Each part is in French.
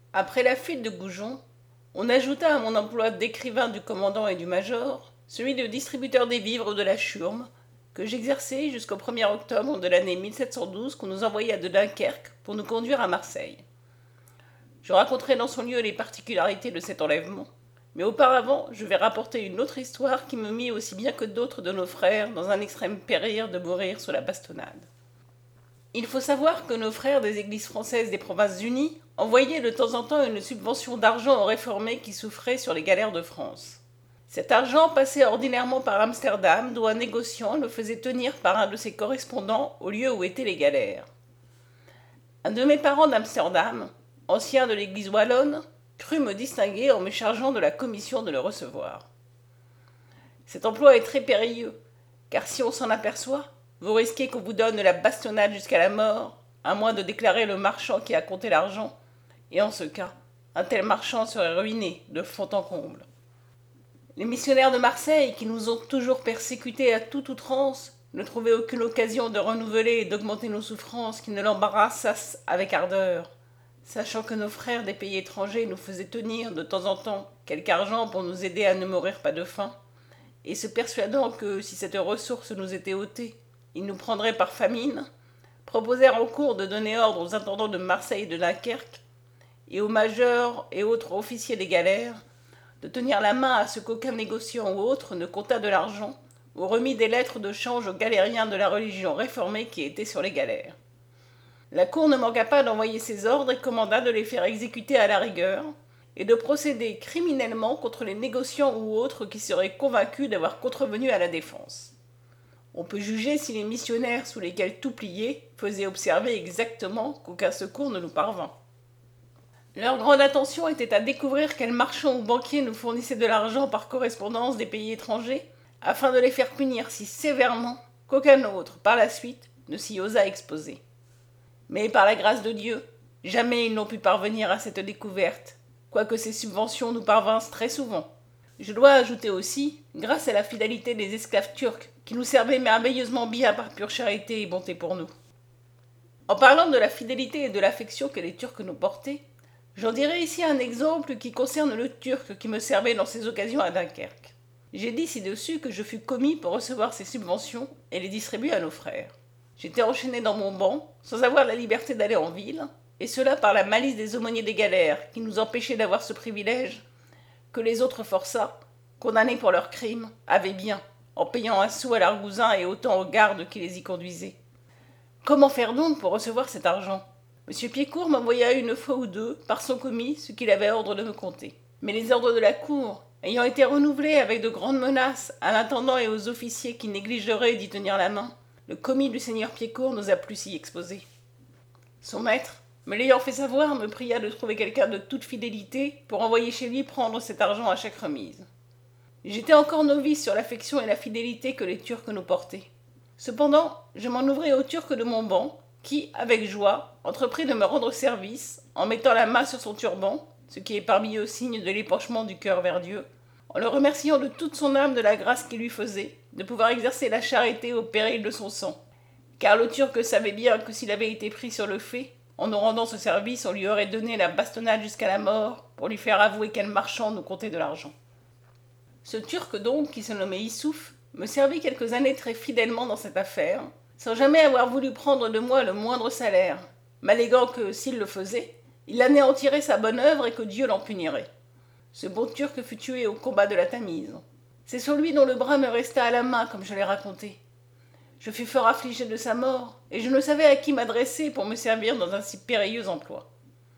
Après la fuite de Goujon, on ajouta à mon emploi d'écrivain du commandant et du major celui de distributeur des vivres de la Churme, que j'exerçai jusqu'au 1er octobre de l'année 1712 qu'on nous envoya de Dunkerque pour nous conduire à Marseille. Je raconterai dans son lieu les particularités de cet enlèvement, mais auparavant je vais rapporter une autre histoire qui me mit aussi bien que d'autres de nos frères dans un extrême péril de mourir sous la bastonnade. Il faut savoir que nos frères des églises françaises des Provinces-Unies envoyaient de temps en temps une subvention d'argent aux réformés qui souffraient sur les galères de France. Cet argent passait ordinairement par Amsterdam, d'où un négociant le faisait tenir par un de ses correspondants au lieu où étaient les galères. Un de mes parents d'Amsterdam, ancien de l'église wallonne, crut me distinguer en me chargeant de la commission de le recevoir. Cet emploi est très périlleux, car si on s'en aperçoit, vous risquez qu'on vous donne la bastonnade jusqu'à la mort, à moins de déclarer le marchand qui a compté l'argent, et en ce cas, un tel marchand serait ruiné de fond en comble. Les missionnaires de Marseille, qui nous ont toujours persécutés à toute outrance, ne trouvaient aucune occasion de renouveler et d'augmenter nos souffrances qui ne l'embarrassassent avec ardeur, sachant que nos frères des pays étrangers nous faisaient tenir de temps en temps quelque argent pour nous aider à ne mourir pas de faim, et se persuadant que si cette ressource nous était ôtée, ils nous prendraient par famine, proposèrent en cours de donner ordre aux intendants de Marseille et de Dunkerque, et aux majors et autres officiers des galères, de tenir la main à ce qu'aucun négociant ou autre ne comptât de l'argent ou remit des lettres de change aux galériens de la religion réformée qui étaient sur les galères. La cour ne manqua pas d'envoyer ses ordres et commanda de les faire exécuter à la rigueur, et de procéder criminellement contre les négociants ou autres qui seraient convaincus d'avoir contrevenu à la défense. On peut juger si les missionnaires sous lesquels tout pliait faisaient observer exactement qu'aucun secours ne nous parvint. Leur grande attention était à découvrir quels marchands ou banquiers nous fournissaient de l'argent par correspondance des pays étrangers, afin de les faire punir si sévèrement qu'aucun autre, par la suite, ne s'y osa exposer. Mais par la grâce de Dieu, jamais ils n'ont pu parvenir à cette découverte, quoique ces subventions nous parvinssent très souvent. Je dois ajouter aussi, grâce à la fidélité des esclaves turcs, qui nous servaient merveilleusement bien par pure charité et bonté pour nous. En parlant de la fidélité et de l'affection que les Turcs nous portaient, j'en dirai ici un exemple qui concerne le Turc qui me servait dans ces occasions à Dunkerque. J'ai dit ci-dessus que je fus commis pour recevoir ces subventions et les distribuer à nos frères. J'étais enchaîné dans mon banc, sans avoir la liberté d'aller en ville, et cela par la malice des aumôniers des galères, qui nous empêchaient d'avoir ce privilège, que les autres forçats, condamnés pour leurs crimes, avaient bien, en payant un sou à l'argousin et autant aux gardes qui les y conduisaient. Comment faire donc pour recevoir cet argent ? M. Piécourt m'envoya une fois ou deux, par son commis, ce qu'il avait ordre de me compter. Mais les ordres de la cour, ayant été renouvelés avec de grandes menaces à l'intendant et aux officiers qui négligeraient d'y tenir la main, le commis du seigneur Piécourt n'osa plus s'y exposer. Son maître, me l'ayant fait savoir, me pria de trouver quelqu'un de toute fidélité pour envoyer chez lui prendre cet argent à chaque remise. J'étais encore novice sur l'affection et la fidélité que les Turcs nous portaient. Cependant, je m'en ouvris aux Turcs de mon banc, qui, avec joie, entreprit de me rendre service en mettant la main sur son turban, ce qui est parmi eux signe de l'épanchement du cœur vers Dieu, en le remerciant de toute son âme de la grâce qu'il lui faisait de pouvoir exercer la charité au péril de son sang. Car le Turc savait bien que s'il avait été pris sur le fait, en nous rendant ce service, on lui aurait donné la bastonnade jusqu'à la mort pour lui faire avouer quel marchand nous comptait de l'argent. Ce Turc donc, qui se nommait Issouf, me servit quelques années très fidèlement dans cette affaire, sans jamais avoir voulu prendre de moi le moindre salaire, m'alléguant que, s'il le faisait, il anéantirait sa bonne œuvre et que Dieu l'en punirait. Ce bon Turc fut tué au combat de la Tamise. C'est sur lui dont le bras me resta à la main, comme je l'ai raconté. Je fus fort affligé de sa mort, et je ne savais à qui m'adresser pour me servir dans un si périlleux emploi.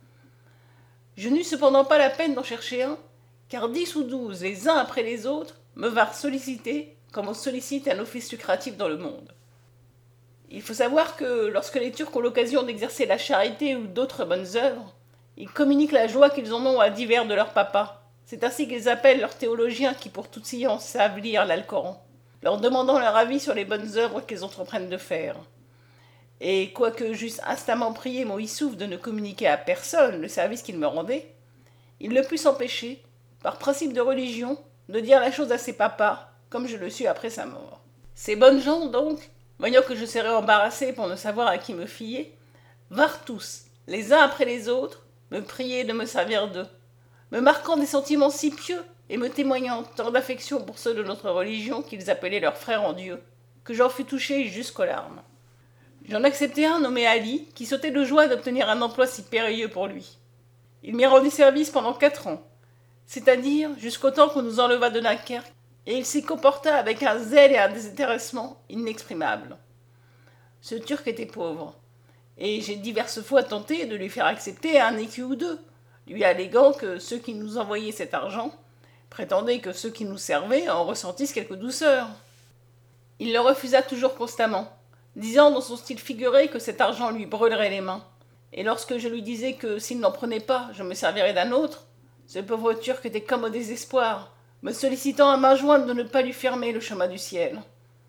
Je n'eus cependant pas la peine d'en chercher un, car 10 ou 12, les uns après les autres, me vinrent solliciter comme on sollicite un office lucratif dans le monde. Il faut savoir que, lorsque les Turcs ont l'occasion d'exercer la charité ou d'autres bonnes œuvres, ils communiquent la joie qu'ils en ont à divers de leurs papas. C'est ainsi qu'ils appellent leurs théologiens qui pour toute science savent lire l'Alcoran, leur demandant leur avis sur les bonnes œuvres qu'ils entreprennent de faire. Et quoique j'eusse instamment prié mon Issouf de ne communiquer à personne le service qu'il me rendait, il ne put s'empêcher, par principe de religion, de dire la chose à ses papas, comme je le sus après sa mort. Ces bonnes gens, donc, voyant que je serais embarrassé pour ne savoir à qui me fier, vinrent tous, les uns après les autres, me prier de me servir d'eux, me marquant des sentiments si pieux et me témoignant tant d'affection pour ceux de notre religion qu'ils appelaient leurs frères en Dieu, que j'en fus touché jusqu'aux larmes. J'en acceptai un nommé Ali, qui sautait de joie d'obtenir un emploi si périlleux pour lui. Il m'y rendit service pendant 4 ans, c'est-à-dire jusqu'au temps qu'on nous enleva de Dunkerque, et il s'y comporta avec un zèle et un désintéressement inexprimables. Ce Turc était pauvre, et j'ai diverses fois tenté de lui faire accepter un écu ou deux, lui alléguant que ceux qui nous envoyaient cet argent prétendaient que ceux qui nous servaient en ressentissent quelque douceur. Il le refusa toujours constamment, disant dans son style figuré que cet argent lui brûlerait les mains, et lorsque je lui disais que s'il n'en prenait pas, je me servirais d'un autre, ce pauvre Turc était comme au désespoir, me sollicitant à main jointe de ne pas lui fermer le chemin du ciel.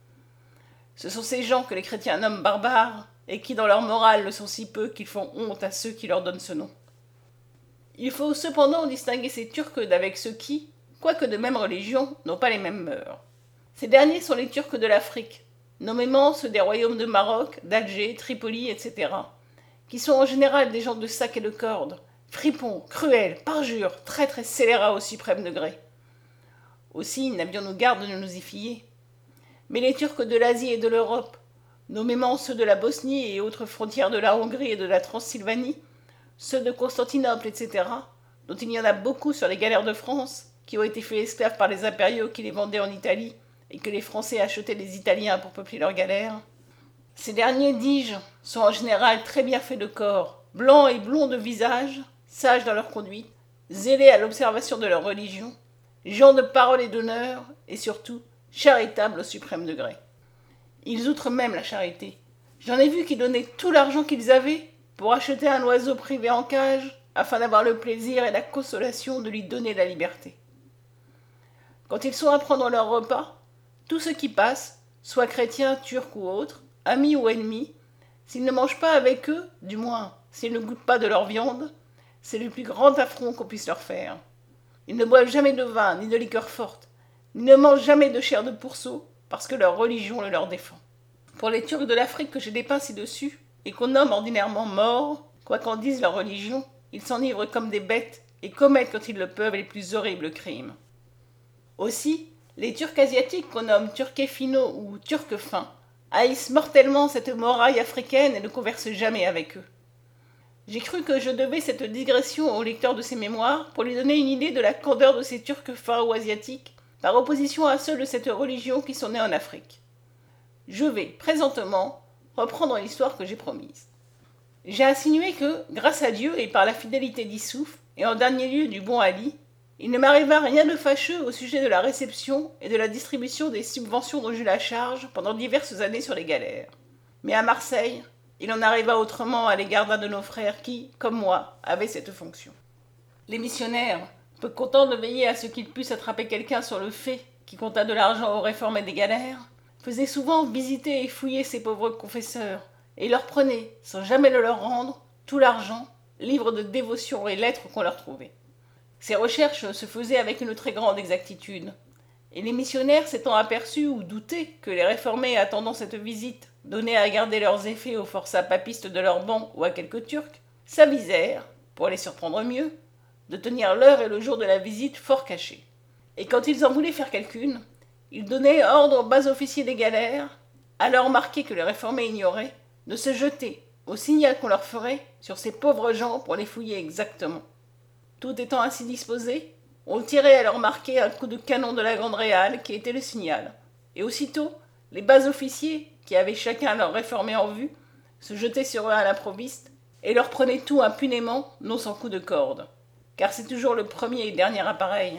Ce sont ces gens que les chrétiens nomment barbares, et qui dans leur morale le sont si peu qu'ils font honte à ceux qui leur donnent ce nom. Il faut cependant distinguer ces Turcs d'avec ceux qui, quoique de même religion, n'ont pas les mêmes mœurs. Ces derniers sont les Turcs de l'Afrique, nommément ceux des royaumes de Maroc, d'Alger, Tripoli, etc., qui sont en général des gens de sac et de corde, fripons, cruels, parjures, traîtres et scélérats au suprême degré. Aussi n'avions-nous garde de nous y fier. Mais les Turcs de l'Asie et de l'Europe, nommément ceux de la Bosnie et autres frontières de la Hongrie et de la Transylvanie, ceux de Constantinople, etc., dont il y en a beaucoup sur les galères de France, qui ont été faits esclaves par les impériaux qui les vendaient en Italie, et que les Français achetaient des Italiens pour peupler leurs galères. Ces derniers, dis-je, sont en général très bien faits de corps, blancs et blonds de visage, sages dans leur conduite, zélés à l'observation de leur religion, gens de parole et d'honneur, et surtout charitables au suprême degré. Ils outrent même la charité. J'en ai vu qui donnaient tout l'argent qu'ils avaient pour acheter un oiseau privé en cage, afin d'avoir le plaisir et la consolation de lui donner la liberté. Quand ils sont à prendre leur repas, tous ceux qui passent, soit chrétiens, turcs ou autres, amis ou ennemis, s'ils ne mangent pas avec eux, du moins s'ils ne goûtent pas de leur viande, c'est le plus grand affront qu'on puisse leur faire. Ils ne boivent jamais de vin ni de liqueur forte, ni ne mangent jamais de chair de pourceau, parce que leur religion le leur défend. Pour les Turcs de l'Afrique que j'ai dépeints ci-dessus, et qu'on nomme ordinairement morts, quoi qu'en dise leur religion, ils s'enivrent comme des bêtes et commettent quand ils le peuvent les plus horribles crimes. Aussi, les Turcs asiatiques qu'on nomme turqués-finaux ou turcs fins haïssent mortellement cette moraille africaine et ne conversent jamais avec eux. J'ai cru que je devais cette digression au lecteur de ces mémoires pour lui donner une idée de la candeur de ces Turcs fins ou asiatiques, par opposition à ceux de cette religion qui sont nés en Afrique. Je vais, présentement, reprendre l'histoire que j'ai promise. J'ai insinué que, grâce à Dieu et par la fidélité d'Issouf, et en dernier lieu du bon Ali, il ne m'arriva rien de fâcheux au sujet de la réception et de la distribution des subventions dont j'eus la charge pendant diverses années sur les galères. Mais à Marseille, il en arriva autrement à l'égard d'un de nos frères qui, comme moi, avait cette fonction. Les missionnaires, peu contents de veiller à ce qu'ils puissent attraper quelqu'un sur le fait qui compta de l'argent aux réformés des galères, faisaient souvent visiter et fouiller ces pauvres confesseurs, et leur prenaient, sans jamais le leur rendre, tout l'argent, livres de dévotion et lettres qu'on leur trouvait. Ces recherches se faisaient avec une très grande exactitude, et les missionnaires s'étant aperçus ou doutés que les réformés attendant cette visite donnaient à garder leurs effets aux forçats papistes de leur banc ou à quelques Turcs, s'avisèrent, pour les surprendre mieux, de tenir l'heure et le jour de la visite fort cachés. Et quand ils en voulaient faire quelqu'une, ils donnaient ordre aux bas officiers des galères, alors marqués que les réformés ignoraient, de se jeter, au signal qu'on leur ferait, sur ces pauvres gens pour les fouiller exactement. Tout étant ainsi disposé, on tirait à leur marquer un coup de canon de la Grande Réale qui était le signal. Et aussitôt, les bas officiers, qui avaient chacun leur réformé en vue, se jetaient sur eux à l'improviste et leur prenaient tout impunément, non sans coup de corde. Car c'est toujours le premier et dernier appareil.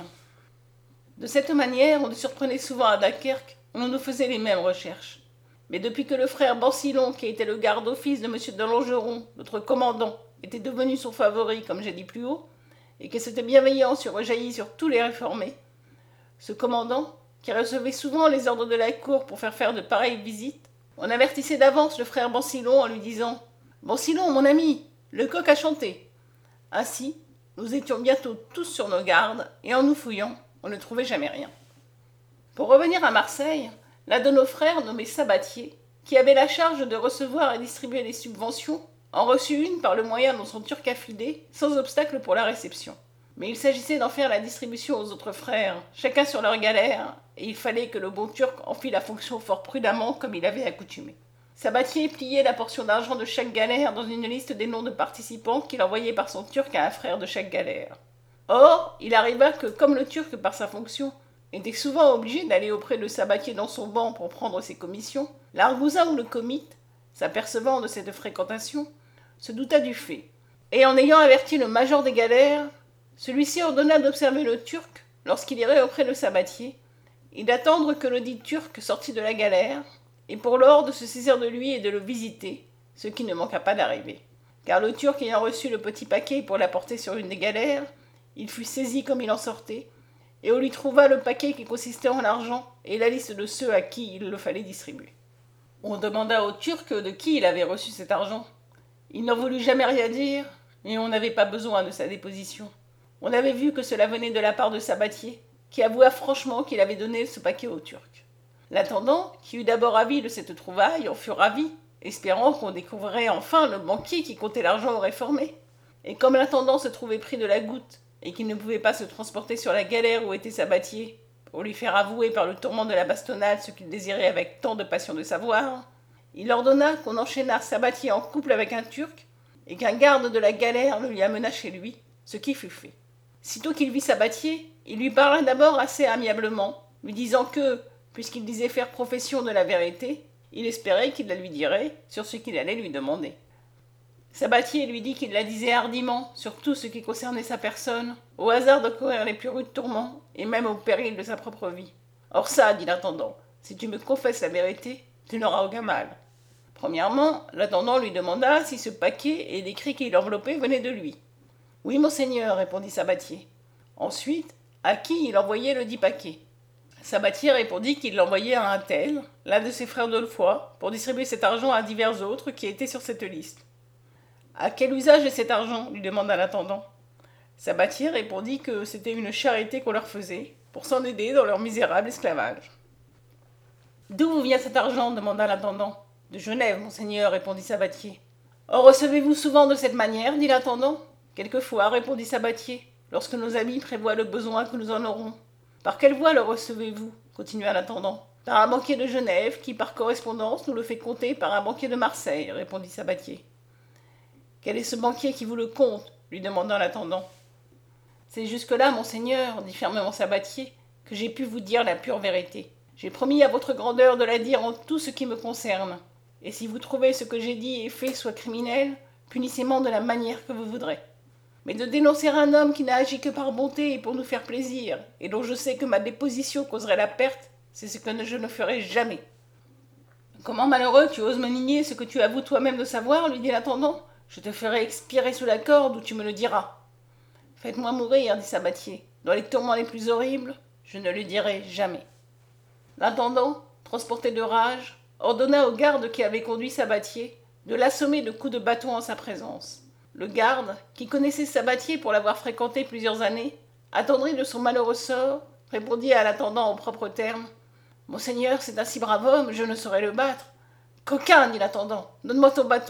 De cette manière, on nous surprenait souvent à Dunkerque, où on nous faisait les mêmes recherches. Mais depuis que le frère Bancilon, qui était le garde-office de M. de Longeron, notre commandant, était devenu son favori, comme j'ai dit plus haut, et que cette bienveillance eut rejailli sur tous les réformés, ce commandant, qui recevait souvent les ordres de la cour pour faire de pareilles visites, on avertissait d'avance le frère Bancilon en lui disant « Bancilon, mon ami, le coq a chanté !» Ainsi, nous étions bientôt tous sur nos gardes, et en nous fouillant, on ne trouvait jamais rien. Pour revenir à Marseille, l'un de nos frères, nommé Sabatier, qui avait la charge de recevoir et distribuer les subventions, en reçut une par le moyen dont son turc affidé, sans obstacle pour la réception. Mais il s'agissait d'en faire la distribution aux autres frères, chacun sur leur galère, et il fallait que le bon turc en fît la fonction fort prudemment comme il avait accoutumé. Sabatier pliait la portion d'argent de chaque galère dans une liste des noms de participants qu'il envoyait par son turc à un frère de chaque galère. Or, il arriva que, comme le turc, par sa fonction, était souvent obligé d'aller auprès de Sabatier dans son banc pour prendre ses commissions, l'argousin ou le comite, s'apercevant de cette fréquentation, se douta du fait, et en ayant averti le major des galères, celui-ci ordonna d'observer le turc lorsqu'il irait auprès de Sabatier, et d'attendre que le dit turc sortît de la galère, et pour lors de se saisir de lui et de le visiter, ce qui ne manqua pas d'arriver. Car le turc ayant reçu le petit paquet pour l'apporter sur une des galères, il fut saisi comme il en sortait, et on lui trouva le paquet qui consistait en argent et la liste de ceux à qui il le fallait distribuer. On demanda au turc de qui il avait reçu cet argent. Il n'en voulut jamais rien dire, et on n'avait pas besoin de sa déposition. On avait vu que cela venait de la part de Sabatier, qui avoua franchement qu'il avait donné ce paquet au turc. L'intendant, qui eut d'abord avis de cette trouvaille, en fut ravi, espérant qu'on découvrirait enfin le banquier qui comptait l'argent au réformé. Et comme l'intendant se trouvait pris de la goutte, et qu'il ne pouvait pas se transporter sur la galère où était Sabatier, pour lui faire avouer par le tourment de la bastonnade ce qu'il désirait avec tant de passion de savoir, il ordonna qu'on enchaînât Sabatier en couple avec un turc, et qu'un garde de la galère le lui amenât chez lui, ce qui fut fait. Sitôt qu'il vit Sabatier, il lui parla d'abord assez amiablement, lui disant que, puisqu'il disait faire profession de la vérité, il espérait qu'il la lui dirait sur ce qu'il allait lui demander. Sabatier lui dit qu'il la disait hardiment sur tout ce qui concernait sa personne, au hasard de courir les plus rudes tourments, et même au péril de sa propre vie. Or ça, dit l'intendant, si tu me confesses la vérité, tu n'auras aucun mal. Premièrement, l'intendant lui demanda si ce paquet et les cris qui l'enveloppaient venaient de lui. Oui, monseigneur, répondit Sabatier. Ensuite, à qui il envoyait le dit paquet. Sabatier répondit qu'il l'envoyait à un tel, l'un de ses frères d'Aulfoy, pour distribuer cet argent à divers autres qui étaient sur cette liste. À quel usage est cet argent lui demanda l'intendant. Sabatier répondit que c'était une charité qu'on leur faisait, pour s'en aider dans leur misérable esclavage. D'où vous vient cet argent demanda l'intendant. De Genève, monseigneur, répondit Sabatier. En recevez-vous souvent de cette manière dit l'intendant. Quelquefois, répondit Sabatier, lorsque nos amis prévoient le besoin que nous en aurons. Par quelle voie le recevez-vous continua l'intendant. Par un banquier de Genève qui, par correspondance, nous le fait compter par un banquier de Marseille, répondit Sabatier. Quel est ce banquier qui vous le compte lui demanda l'intendant. C'est jusque-là, monseigneur, dit fermement Sabatier, que j'ai pu vous dire la pure vérité. J'ai promis à votre grandeur de la dire en tout ce qui me concerne. Et si vous trouvez ce que j'ai dit et fait soit criminel, punissez-moi de la manière que vous voudrez. Mais de dénoncer un homme qui n'a agi que par bonté et pour nous faire plaisir, et dont je sais que ma déposition causerait la perte, c'est ce que je ne ferai jamais. Comment, malheureux, tu oses me nier ce que tu avoues toi-même de savoir lui dit l'intendant. Je te ferai expirer sous la corde où tu me le diras. Faites-moi mourir, dit Sabatier. Dans les tourments les plus horribles, je ne le dirai jamais. L'intendant, transporté de rage, ordonna au garde qui avait conduit Sabatier de l'assommer de coups de bâton en sa présence. Le garde, qui connaissait Sabatier pour l'avoir fréquenté plusieurs années, attendri de son malheureux sort, répondit à l'intendant en propres termes. « Monseigneur, c'est un si brave homme, je ne saurais le battre. »« Coquin, dit l'intendant, donne-moi ton bâton. »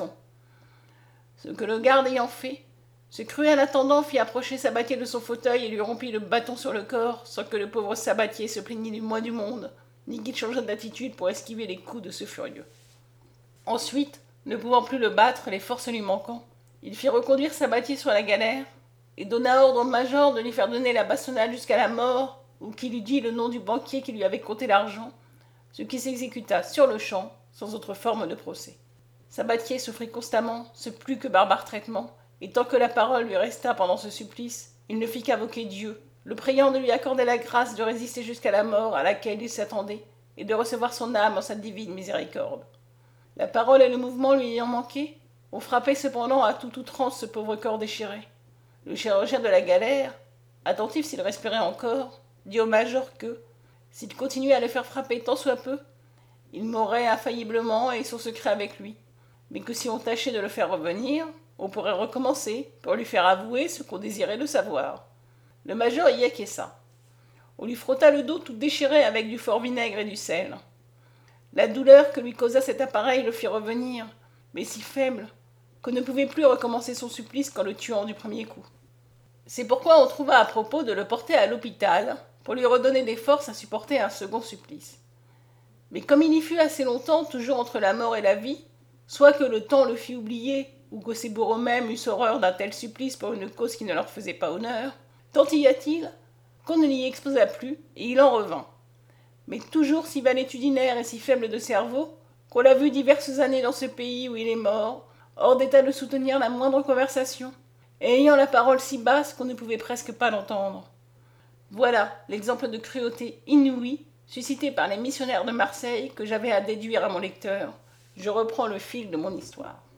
Ce que le garde ayant fait, ce cruel intendant fit approcher Sabatier de son fauteuil et lui rompit le bâton sur le corps, sans que le pauvre Sabatier se plaignît du moins du monde, ni qu'il changeât d'attitude pour esquiver les coups de ce furieux. Ensuite, ne pouvant plus le battre, les forces lui manquant, il fit reconduire Sabatier sur la galère, et donna ordre au major de lui faire donner la bastonnade jusqu'à la mort, ou qu'il eût dit le nom du banquier qui lui avait compté l'argent, ce qui s'exécuta sur-le-champ, sans autre forme de procès. Sabatier souffrit constamment ce plus que barbare traitement, et tant que la parole lui resta pendant ce supplice, il ne fit qu'invoquer Dieu, le priant de lui accorder la grâce de résister jusqu'à la mort à laquelle il s'attendait, et de recevoir son âme en sa divine miséricorde. La parole et le mouvement lui ayant manqué, on frappait cependant à toute outrance ce pauvre corps déchiré. Le chirurgien de la galère, attentif s'il respirait encore, dit au major que, s'il continuait à le faire frapper tant soit peu, il mourrait infailliblement et son secret avec lui, mais que si on tâchait de le faire revenir, on pourrait recommencer pour lui faire avouer ce qu'on désirait de savoir. Le major y acquiesça. On lui frotta le dos tout déchiré avec du fort vinaigre et du sel. La douleur que lui causa cet appareil le fit revenir, mais si faible, qu'on ne pouvait plus recommencer son supplice qu'en le tuant du premier coup. C'est pourquoi on trouva à propos de le porter à l'hôpital pour lui redonner des forces à supporter un second supplice. Mais comme il y fut assez longtemps, toujours entre la mort et la vie, soit que le temps le fit oublier, ou que ses bourreaux mêmes eussent horreur d'un tel supplice pour une cause qui ne leur faisait pas honneur, tant y a-t-il qu'on ne l'y exposa plus, et il en revint. Mais toujours si valétudinaire et si faible de cerveau, qu'on l'a vu diverses années dans ce pays où il est mort, hors d'état de soutenir la moindre conversation, et ayant la parole si basse qu'on ne pouvait presque pas l'entendre. Voilà l'exemple de cruauté inouïe suscité par les missionnaires de Marseille que j'avais à déduire à mon lecteur. Je reprends le fil de mon histoire.